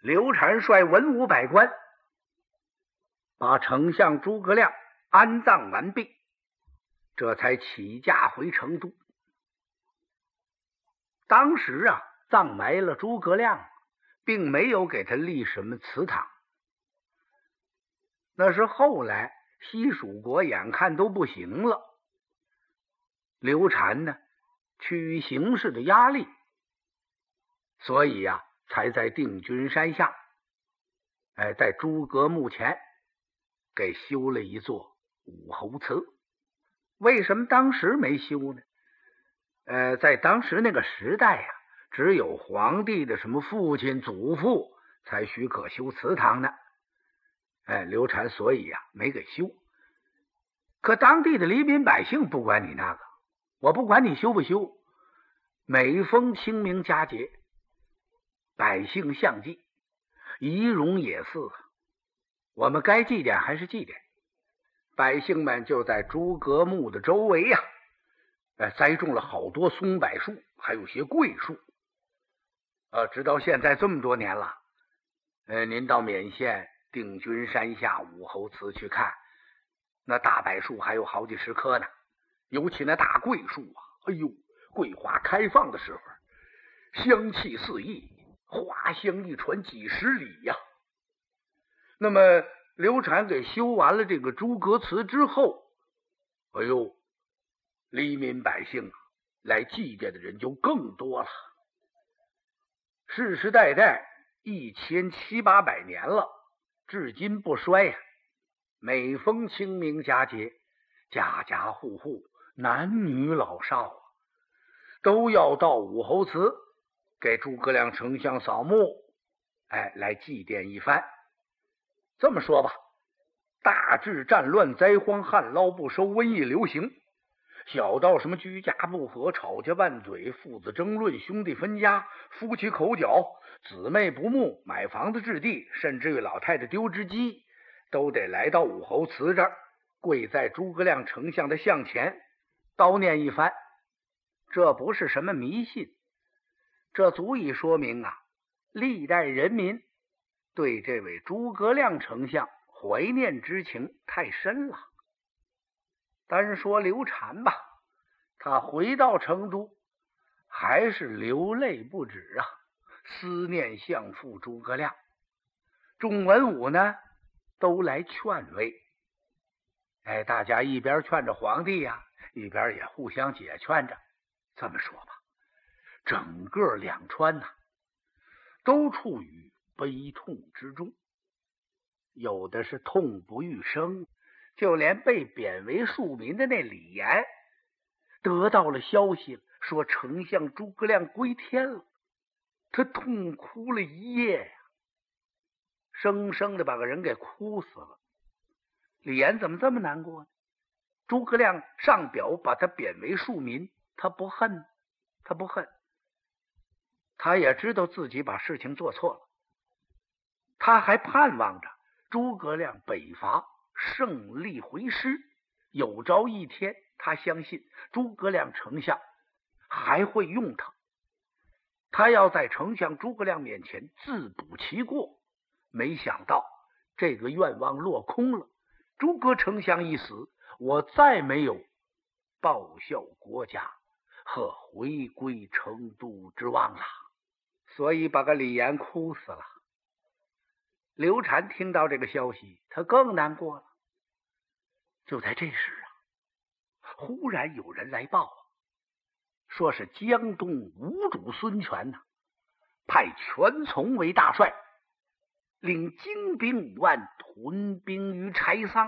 刘禅率文武百官把丞相诸葛亮安葬完毕，这才起驾回成都。当时葬埋了诸葛亮，并没有给他立什么祠堂。那是后来西蜀国眼看都不行了，刘禅呢趋于形势的压力，所以才在定军山下，在诸葛墓前给修了一座武侯祠。为什么当时没修呢？在当时那个时代只有皇帝的什么父亲祖父才许可修祠堂呢。刘禅所以没给修。可当地的黎民百姓不管你那个，我不管你修不修，每逢清明佳节，百姓相祭，仪容也似，我们该祭奠还是祭奠。百姓们就在诸葛墓的周围栽种了好多松柏树，还有些桂树。直到现在这么多年了，您到勉县定军山下武侯祠去看，那大柏树还有好几十棵呢，尤其那大桂树哎呦，桂花开放的时候，香气四溢，花香一传几十里那么刘禅给修完了这个诸葛祠之后，哎呦，黎民百姓来祭奠的人就更多了。世世代代1700-800年了，至今不衰每逢清明佳节，家家户户男女老少都要到武侯祠给诸葛亮丞相扫墓，来祭奠一番。这么说吧，大至战乱灾荒，旱涝不收，瘟疫流行，小到什么居家不和，吵架拌嘴，父子争论，兄弟分家，夫妻口角，姊妹不睦，买房子置地，甚至于老太太丢只鸡，都得来到武侯祠这儿，跪在诸葛亮丞相的像前叨念一番。这不是什么迷信，这足以说明历代人民对这位诸葛亮丞相怀念之情太深了。单说刘禅吧，他回到成都还是流泪不止思念相父诸葛亮。众文武呢都来劝慰，大家一边劝着皇帝一边也互相解劝着。这么说吧，整个两川都处于悲痛之中，有的是痛不欲生，就连被贬为庶民的那李严得到了消息，说丞相诸葛亮归天了，他痛哭了一夜生生的把个人给哭死了。李严怎么这么难过呢？诸葛亮上表把他贬为庶民，他不恨，他也知道自己把事情做错了，他还盼望着诸葛亮北伐胜利回师，有朝一天他相信诸葛亮丞相还会用他，他要在丞相诸葛亮面前自补其过。没想到这个愿望落空了，诸葛丞相一死，我再没有报效国家和回归成都之望了，所以把个李严哭死了。刘禅听到这个消息，他更难过了。就在这时忽然有人来报说是江东吴主孙权派权从为大帅，领精兵5万屯兵于柴桑。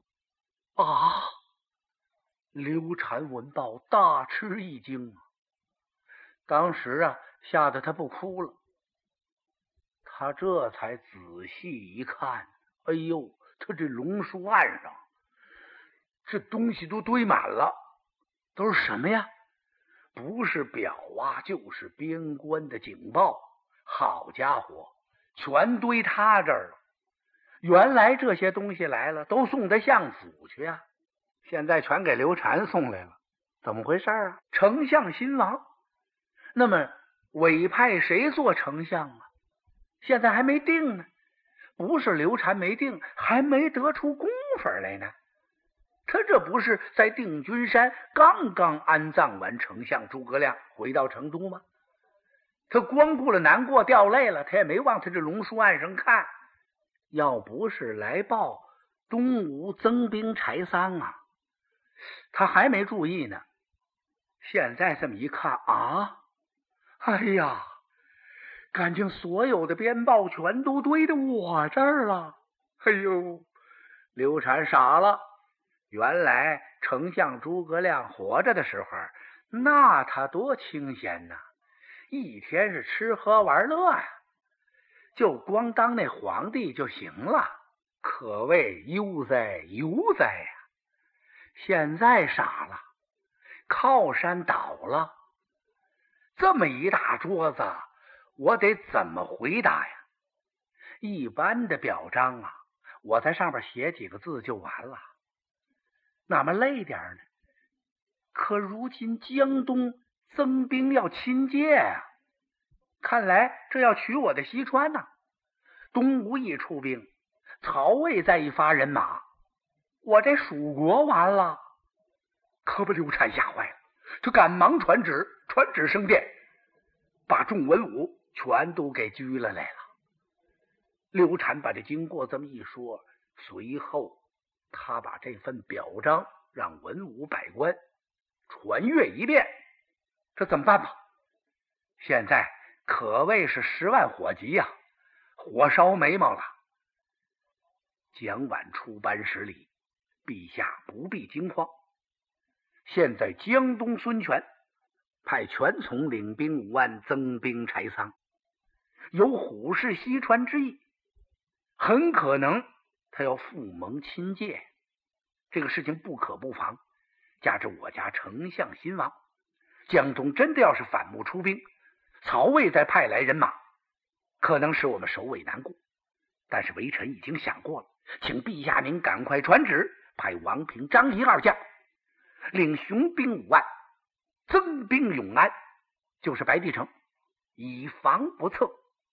刘禅闻报大吃一惊，当时吓得他不哭了。他这才仔细一看，哎呦，他这龙书案上这东西都堆满了，都是什么呀？不是表就是边关的警报。好家伙，全堆他这儿了。原来这些东西来了都送他相府去现在全给刘禅送来了，怎么回事丞相新亡，那么委派谁做丞相现在还没定呢。不是刘禅没定，还没得出功夫来呢。他这不是在定军山刚刚安葬完丞相诸葛亮，回到成都吗？他光顾了难过掉泪了，他也没往他这龙书案上看。要不是来报东吴增兵柴桑啊，他还没注意呢。现在这么一看啊，哎呀，感情所有的鞭炮全都堆到我这儿了。哎呦，刘禅傻了。原来丞相诸葛亮活着的时候，那他多清闲呐，一天是吃喝玩乐呀，就光当那皇帝就行了，可谓悠哉悠哉呀。现在傻了，靠山倒了，这么一大桌子，我得怎么回答呀？一般的表彰啊，我在上边写几个字就完了，哪么累点呢？可如今江东增兵要亲界啊，看来这要取我的西川呐。东吴一出兵，曹魏再一发人马，我这蜀国完了。可把刘禅吓坏了，他赶忙传旨升殿，把众文武全都给拘了来了。刘禅把这经过这么一说，随后他把这份表彰让文武百官传阅一遍。这怎么办吧？现在可谓是10万火急呀，火烧眉毛了。蒋琬出班10里，陛下不必惊慌。现在江东孙权派权从领兵5万增兵柴桑，有虎视西川之意，很可能他要复蒙亲界。这个事情不可不防，加之我家丞相新亡，江东真的要是反目出兵，曹魏再派来人马，可能使我们首尾难顾。但是微臣已经想过了，请陛下您赶快传旨，派王平、张仪2将领雄兵5万，增兵永安，就是白帝城，以防不测。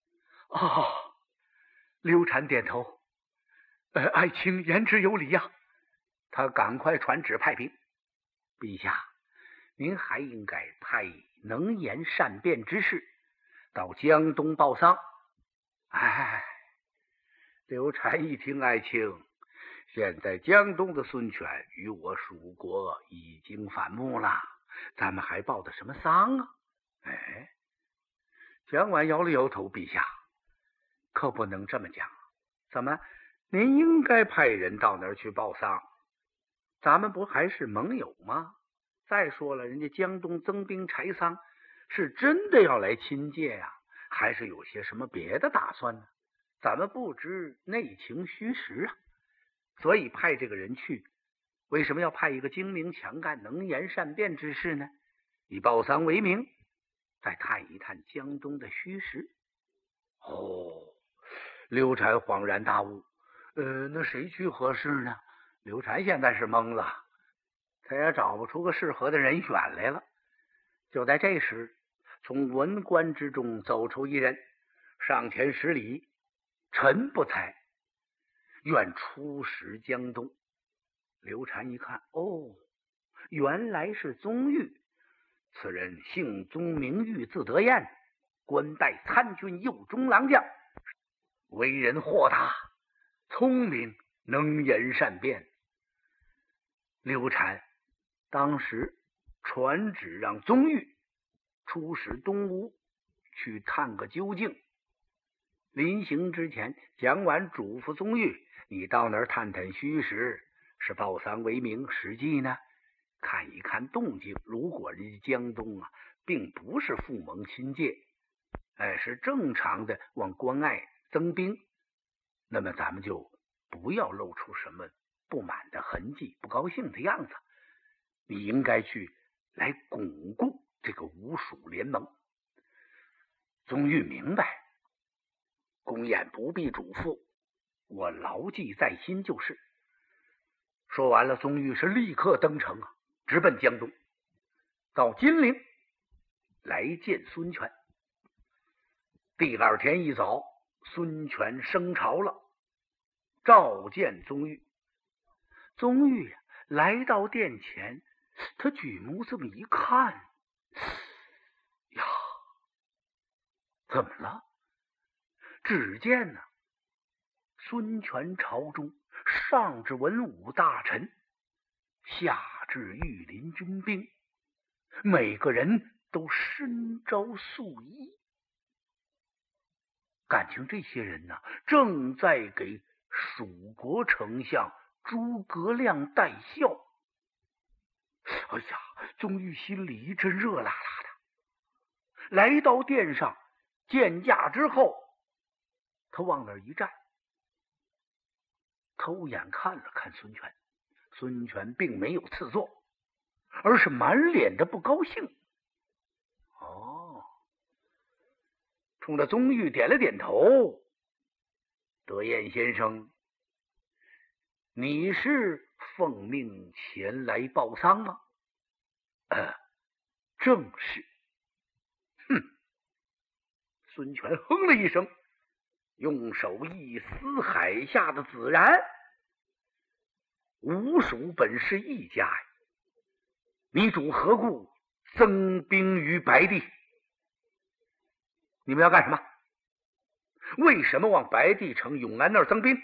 刘禅点头，爱卿言之有理呀。他赶快传旨派兵。陛下，您还应该派能言善辩之士到江东报丧。刘禅一听，爱卿，现在江东的孙权与我蜀国已经反目了，咱们还报的什么丧啊？蒋琬摇了摇头，陛下可不能这么讲。怎么，您应该派人到那儿去报丧，咱们不还是盟友吗？再说了，人家江东增兵柴桑是真的要来亲界呀，还是有些什么别的打算呢？咱们不知内情虚实啊，所以派这个人去。为什么要派一个精明强干、能言善辩之士呢？以报丧为名，再探一探江东的虚实。刘禅恍然大悟，那谁去合适呢？刘禅现在是懵了，他也找不出个适合的人选来了。就在这时，从文官之中走出一人，上前10里，臣不才，愿出使江东。刘禅一看，原来是宗玉。此人姓宗名玉，字德彦，官拜参军右中郎将，为人豁达聪明，能言善辩。刘禅当时传旨让宗玉出使东吴，去探个究竟。临行之前，蒋琬嘱咐宗玉，你到那儿探探虚实，是报丧为名，实际呢看一看动静。如果人家江东啊并不是复蒙亲界，是正常的往关隘增兵，那么咱们就不要露出什么不满的痕迹，不高兴的样子。你应该去来巩固这个吴蜀联盟。宗玉明白，公演不必嘱咐，我牢记在心就是。说完了，宗玉是立刻登城啊，直奔江东，到金陵来见孙权。第2天一早， 孙权升朝了，召见宗玉。宗玉来到殿前，他举目这么一看，呀，怎么了？只见呢，孙权朝中上至文武大臣，下至御林军兵，每个人都身着素衣。感情这些人呢，正在给蜀国丞相诸葛亮戴孝。哎呀，宗玉心里一阵热辣辣的。来到殿上见驾之后，他往那儿一站，偷眼看了看孙权。孙权并没有赐座，而是满脸的不高兴。冲着宗玉点了点头。德彦先生，你是奉命前来报丧吗？正是。哼！孙权哼了一声，用手一撕海下的子然。吴蜀本是一家呀，你主何故增兵于白帝？你们要干什么？为什么往白帝城永安那儿增兵？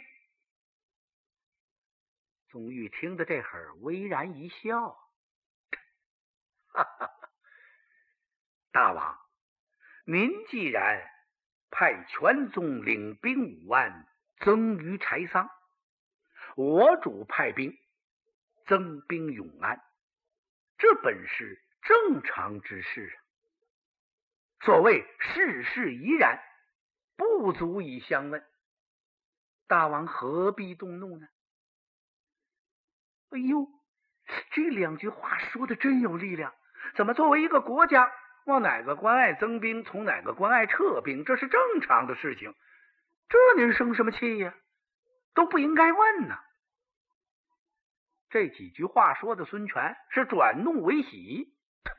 宗玉听得这会儿微然一笑，哈哈，大王，您既然派全宗领兵5万增于柴桑，我主派兵增兵永安，这本是正常之事啊。所谓事事宜然，不足以相问，大王何必动怒呢？哎呦，这2句话说的真有力量。怎么作为一个国家，往哪个关隘增兵，从哪个关隘撤兵，这是正常的事情，这您生什么气呀？都不应该问呢。这几句话说的孙权是转怒为喜。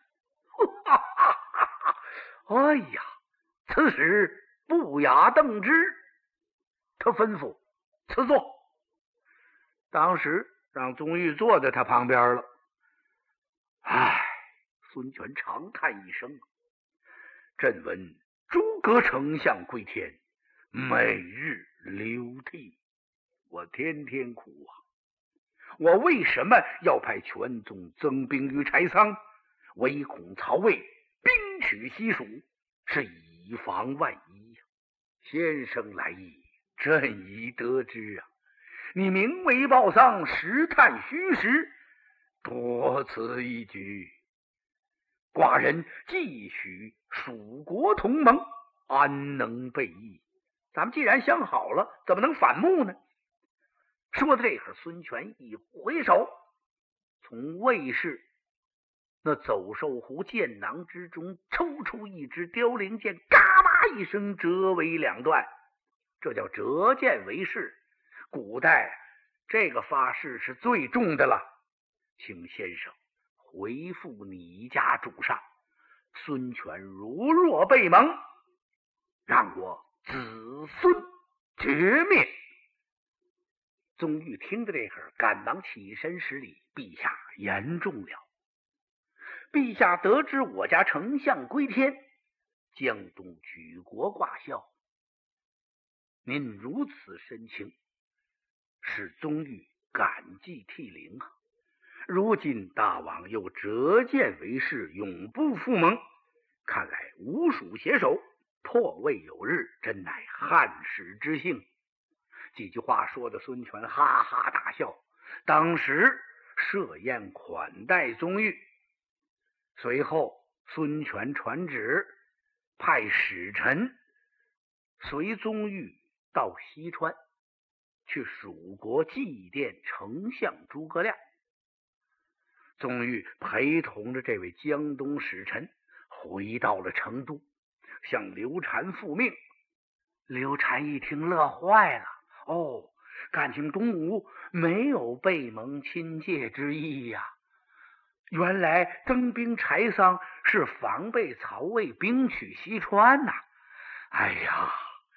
哎呀，此时不雅邓之。他吩咐赐座，当时让宗玉坐在他旁边了。唉，孙权长叹一声，朕闻诸葛丞相归天，每日流涕，我天天哭啊。我为什么要派全宗增兵于柴桑？唯恐曹魏兵取西蜀，是以防万一呀。先生来意，朕已得知啊。你名为报丧，实探虚实，多此一举。寡人既许蜀国同盟，安能背义？咱们既然相好了，怎么能反目呢？说到这会儿，孙权一回手，从卫士那走兽壶剑囊之中抽出一支凋零剑，嘎巴一声折为2段。这叫折剑为誓。古代这个发誓是最重的了。请先生回复你家主上，孙权如若背盟，让我子孙绝灭。宗玉听到这会儿，赶忙起身施礼，陛下言重了。陛下得知我家丞相归天，江东举国挂孝，您如此深情，使宗玉感激涕零啊。如今大王又折剑为誓，永不复盟，看来吴蜀携手，破魏有日，真乃汉室之幸。几句话说的孙权哈哈大笑，当时设宴款待宗玉。随后孙权传旨，派使臣随宗玉到西川，去蜀国祭奠丞相诸葛亮。宗玉陪同着这位江东使臣回到了成都，向刘禅复命。刘禅一听乐坏了，感情东吴没有背盟亲借之意呀。原来增兵柴桑是防备曹魏兵取西川呐。哎呀，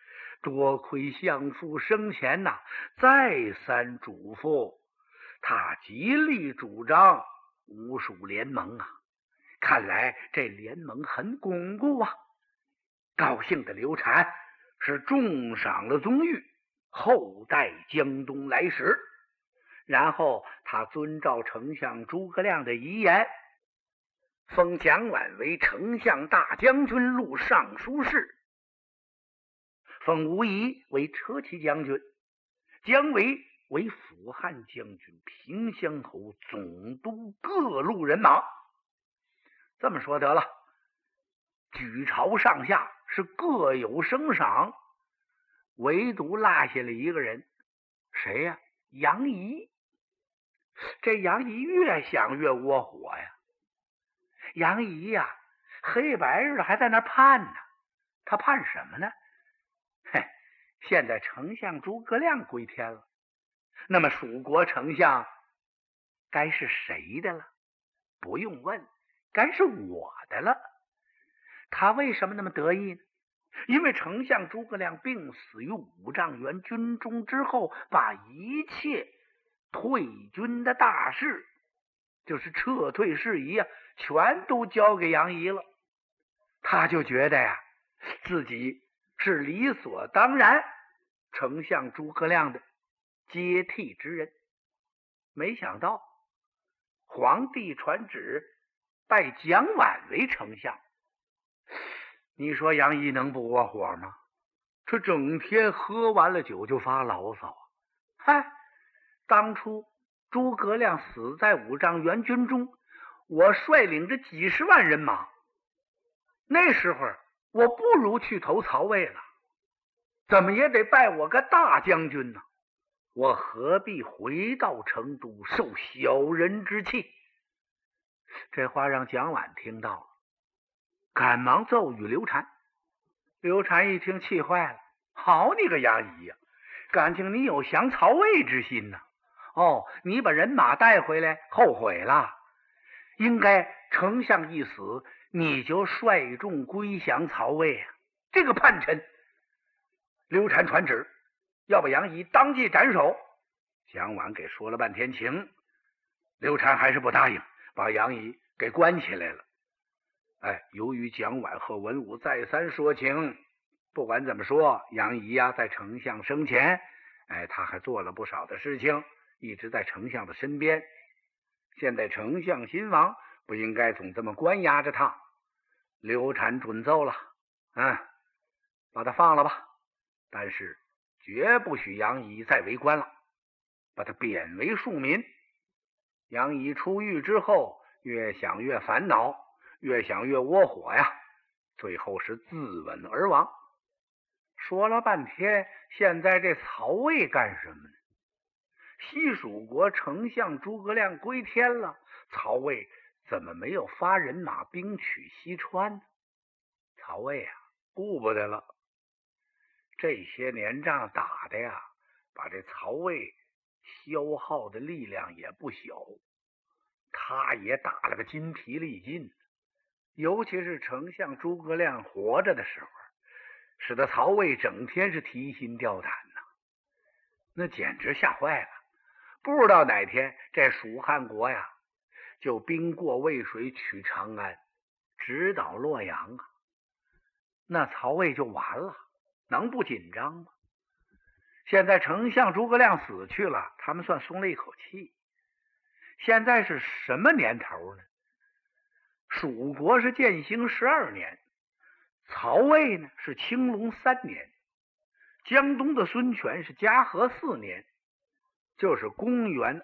多亏相父生前再三嘱咐，他极力主张吴蜀联盟看来这联盟很巩固高兴的刘禅是重赏了宗玉，厚待江东来使。然后他遵照丞相诸葛亮的遗言，封蒋琬为丞相大将军、录尚书事，封吴仪为车骑将军，姜维为辅汉将军、平乡侯、总督各路人马。这么说得了，举朝上下是各有升赏，唯独落下了一个人，谁呀？杨仪。这杨仪越想越窝火呀。杨仪黑白日的还在那盼呢。他盼什么呢？现在丞相诸葛亮归天了，那么蜀国丞相该是谁的了？不用问，该是我的了。他为什么那么得意呢？因为丞相诸葛亮病死于五丈原军中之后，把一切退军的大事，就是撤退事宜全都交给杨仪了。他就觉得自己是理所当然丞相诸葛亮的接替之人。没想到皇帝传旨拜蒋琬为丞相，你说杨仪能不窝火吗？这整天喝完了酒就发牢骚当初诸葛亮死在五丈原军中，我率领着几十万人马，那时候我不如去投曹魏了，怎么也得拜我个大将军呢？我何必回到成都受小人之气？这话让蒋琬听到了，赶忙奏与刘禅。刘禅一听气坏了，好你个杨仪感情你有降曹魏之心呢。你把人马带回来后悔了，应该丞相一死你就率众归降曹魏这个叛臣。刘禅传旨要把杨仪当即斩首。蒋琬给说了半天情，刘禅还是不答应，把杨仪给关起来了。由于蒋琬和文武再三说情，不管怎么说，杨仪在丞相生前他还做了不少的事情，一直在丞相的身边。现在丞相新亡，不应该总这么关押着他。刘禅准奏了，把他放了吧，但是绝不许杨仪再为官了，把他贬为庶民。杨仪出狱之后，越想越烦恼，越想越窝火最后是自刎而亡。说了半天，现在这曹魏干什么呢？西蜀国丞相诸葛亮归天了，曹魏怎么没有发人马兵取西川呢？曹魏顾不得了。这些年仗打的把这曹魏消耗的力量也不小，他也打了个筋疲力尽。尤其是丞相诸葛亮活着的时候，使得曹魏整天是提心吊胆那简直吓坏了。不知道哪天这蜀汉国就兵过渭水取长安，直捣洛阳那曹魏就完了，能不紧张吗？现在丞相诸葛亮死去了，他们算松了一口气。现在是什么年头呢？蜀国是建兴12年，曹魏呢是青龙3年，江东的孙权是嘉禾4年，就是公元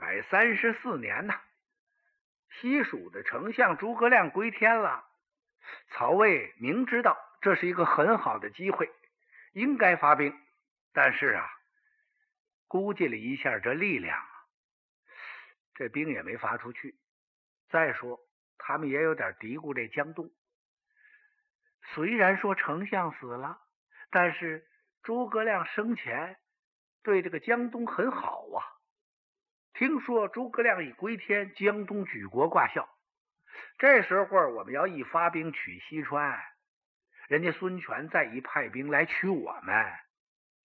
234年西蜀的丞相诸葛亮归天了，曹魏明知道这是一个很好的机会，应该发兵，但是估计了一下这力量这兵也没发出去。再说他们也有点嘀咕这江东，虽然说丞相死了，但是诸葛亮生前对这个江东很好听说诸葛亮一归天，江东举国挂孝，这时候我们要一发兵取西川，人家孙权再一派兵来取我们，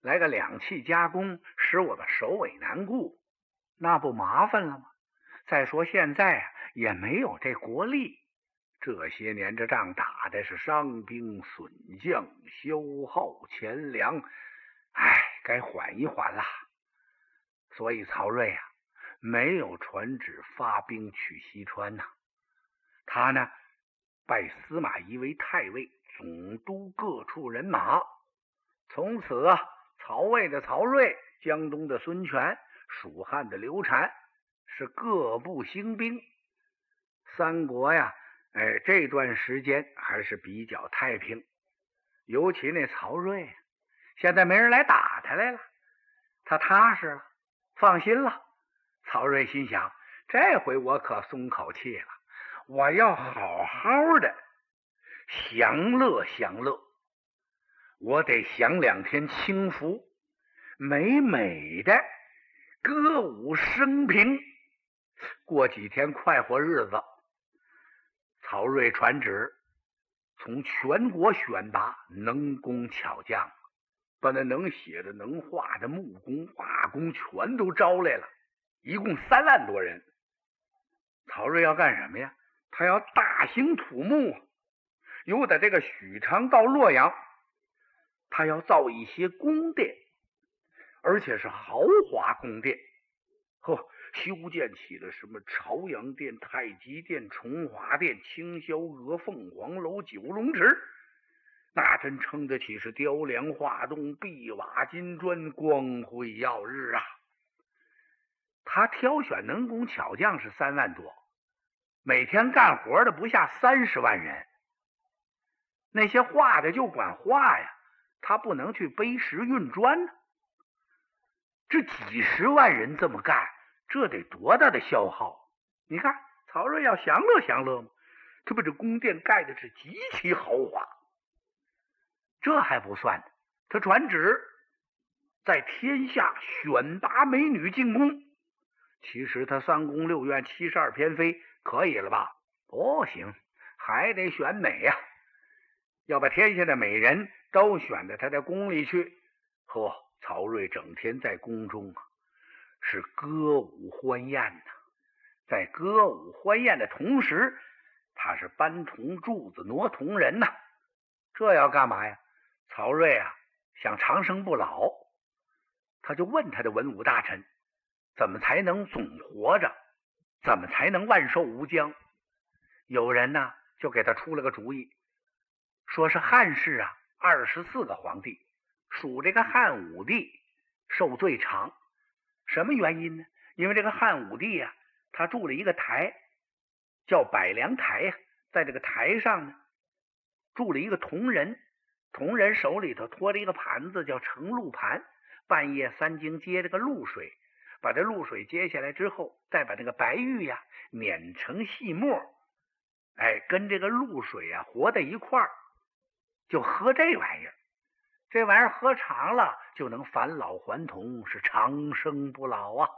来个两气加工，使我们首尾难顾，那不麻烦了吗？再说现在啊，也没有这国力，这些年这仗打的是伤兵损将，消耗钱粮，该缓一缓了。所以曹睿啊，没有传旨发兵去西川呐。他呢，拜司马懿为太尉，总督各处人马。从此啊，曹魏的曹睿，江东的孙权，蜀汉的刘禅，是各部兴兵。三国呀，这段时间还是比较太平。尤其那曹睿，现在没人来打他来了，他踏实了，放心了。曹睿心想，这回我可松口气了，我要好好的享乐享乐，我得享2天清福，美美的歌舞升平，过几天快活日子。曹睿传旨，从全国选拔能工巧匠，把那能写的能画的木工画工全都招来了，一共3万多人。曹睿要干什么呀？他要大兴土木，由在这个许昌到洛阳，他要造一些宫殿，而且是豪华宫殿。修建起了什么朝阳殿、太极殿、崇华殿、青霄阁、凤凰楼、九龙池，那真称得起是雕梁画栋、碧瓦金砖，光辉耀日啊！他挑选能工巧匠是3万多，每天干活的不下30万人。那些画的就管画呀，他不能去背石运砖呢。这几十万人这么干，这得多大的消耗！你看曹睿要享乐享乐吗？他把这宫殿盖的是极其豪华。这还不算，他传旨在天下选拔美女进宫。其实他3宫6院72偏妃可以了吧？不行，还得选美呀，要把天下的美人都选到他的宫里去。曹睿整天在宫中啊，是歌舞欢宴呐。在歌舞欢宴的同时，他是搬铜柱子挪铜人呐。这要干嘛呀？曹睿啊，想长生不老，他就问他的文武大臣，怎么才能总活着？怎么才能万寿无疆？有人呢，就给他出了个主意，说是汉室啊，24个皇帝，属这个汉武帝寿最长。什么原因呢？因为这个汉武帝啊，他筑了一个台，叫百梁台呀，在这个台上呢，筑了一个铜人，铜人手里头托着一个盘子，叫盛露盘，半夜3更接这个露水，把这露水接下来之后，再把这个白玉呀碾成细末，跟这个露水啊和在一块儿，就喝这玩意儿。这玩意儿喝长了就能返老还童，是长生不老啊！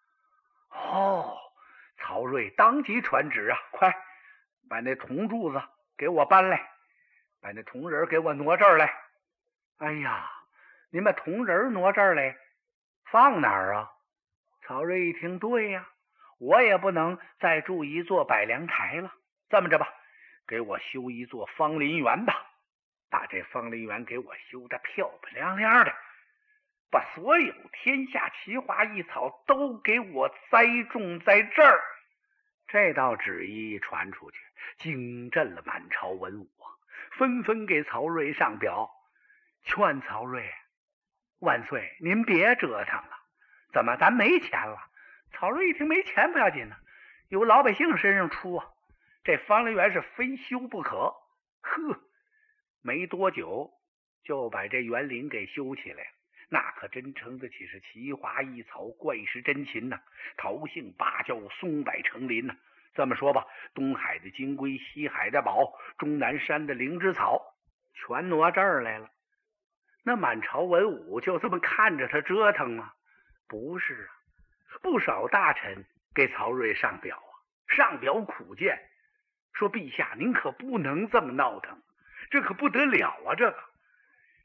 曹睿当即传旨啊，快把那铜柱子给我搬来，把那铜人给我挪这儿来。哎呀，您把铜人挪这儿来，放哪儿啊？曹睿一听，对呀，我也不能再筑一座百梁台了。这么着吧，给我修一座芳林园吧，把这芳林园给我修得漂漂亮亮的，把所有天下奇花异草都给我栽种在这儿。这道旨意传出去，惊震了满朝文武啊，纷纷给曹睿上表，劝曹睿，万岁，您别折腾了。怎么咱没钱了？曹睿一听没钱不要紧呢，由老百姓身上出啊，这芳林园是非修不可。没多久就把这园林给修起来了，那可真称得起是奇花异草、怪石珍禽呐，桃杏芭蕉、松柏成林呐。这么说吧，东海的金龟，西海的宝，终南山的灵芝草，全挪这儿来了。那满朝文武就这么看着他折腾吗？不是啊，不少大臣给曹睿上表啊，上表苦谏，说陛下您可不能这么闹腾，这可不得了啊！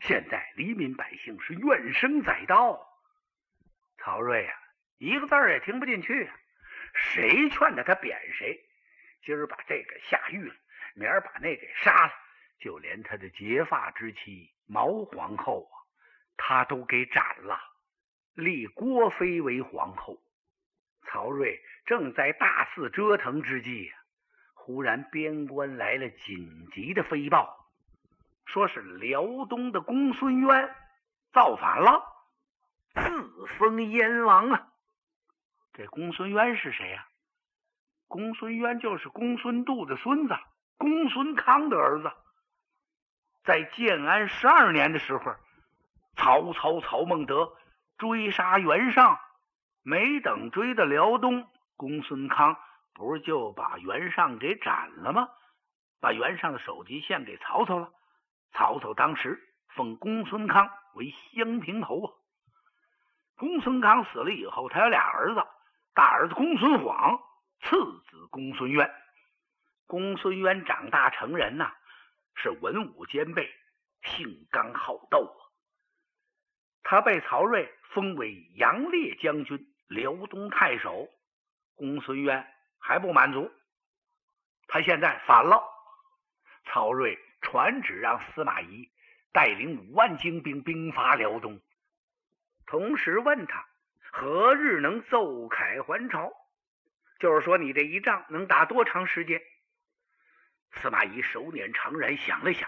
现在黎民百姓是怨声载道。曹睿啊，一个字儿也听不进去啊，谁劝他贬谁，今儿把这个下狱了，明儿把那给杀了，就连他的结发之妻毛皇后啊，他都给斩了，立郭妃为皇后。曹睿正在大肆折腾之际啊，忽然边关来了紧急的飞报，说是辽东的公孙渊造反了，自封燕王啊。这公孙渊是谁呀？公孙渊就是公孙度的孙子，公孙康的儿子。在建安12年的时候，曹操曹孟德追杀袁尚，没等追到辽东，公孙康不是就把袁尚给斩了吗？把袁尚的首级献给曹操了。曹操当时封公孙康为襄平侯啊。公孙康死了以后，他有俩儿子，大儿子公孙晃，次子公孙渊。公孙渊长大成人呐，是文武兼备，性刚好斗啊。他被曹睿封为杨烈将军、辽东太守。公孙渊还不满足，他现在反了。曹睿传旨让司马懿带领5万精兵兵伐辽东，同时问他何日能奏凯还朝，就是说你这一仗能打多长时间。司马懿手捻长髯想了想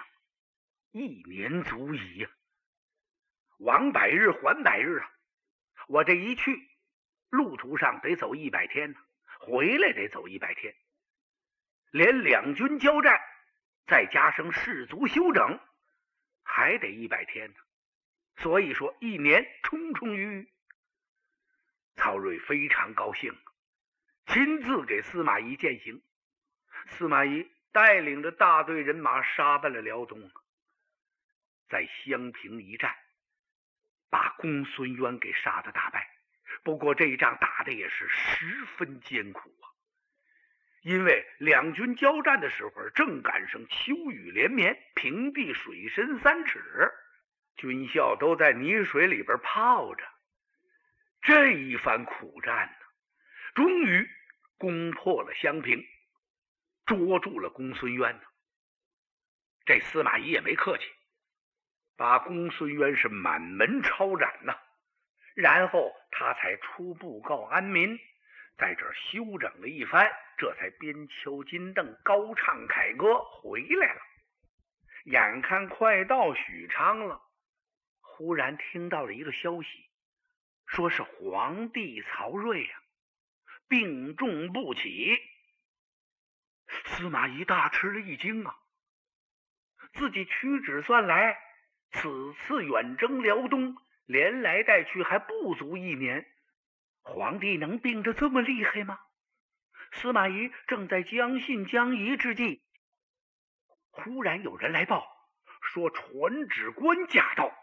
，1年足矣呀。往百日还百日啊，我这一去路途上得走100天呢，回来得走100天，连两军交战再加上士卒休整还得100天呢，所以说1年充充裕裕。曹睿非常高兴，亲自给司马懿饯行。司马懿带领着大队人马杀奔了辽东，在襄平一战把公孙渊给杀得大败。不过这一仗打的也是十分艰苦啊，因为两军交战的时候正赶上秋雨连绵，平地水深3尺，军校都在泥水里边泡着。这一番苦战呢，终于攻破了襄平，捉住了公孙渊呢。这司马懿也没客气，把公孙渊是满门抄斩呐。然后他才出布告安民，在这儿休整了一番，这才边敲金镫，高唱凯歌回来了。眼看快到许昌了，忽然听到了一个消息，说是皇帝曹睿啊病重不起。司马懿大吃了一惊啊，自己屈指算来，此次远征辽东连来带去还不足1年，皇帝能病得这么厉害吗？司马懿正在将信将疑之际，忽然有人来报，说传旨官驾到。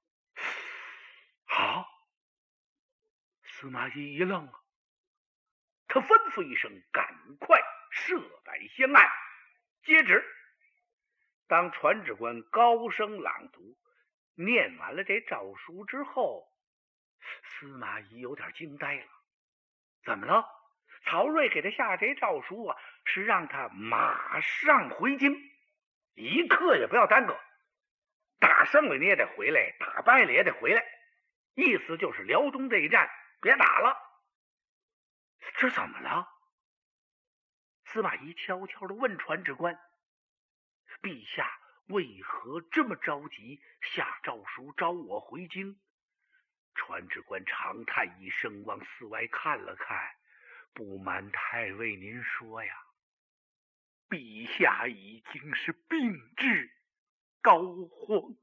好，司马懿一愣啊，他吩咐一声，赶快设摆香案，接旨。当传旨官高声朗读念完了这诏书之后，司马懿有点惊呆了。怎么了？曹睿给他下这诏书啊，是让他马上回京，一刻也不要耽搁，打胜了你也得回来，打败了也得回来，意思就是辽东这一战别打了。这怎么了？司马懿悄悄地问传旨官，陛下为何这么着急下诏书召我回京？传旨官长叹一声，往寺外看了看，不瞒太尉您说呀，陛下已经是病至膏肓。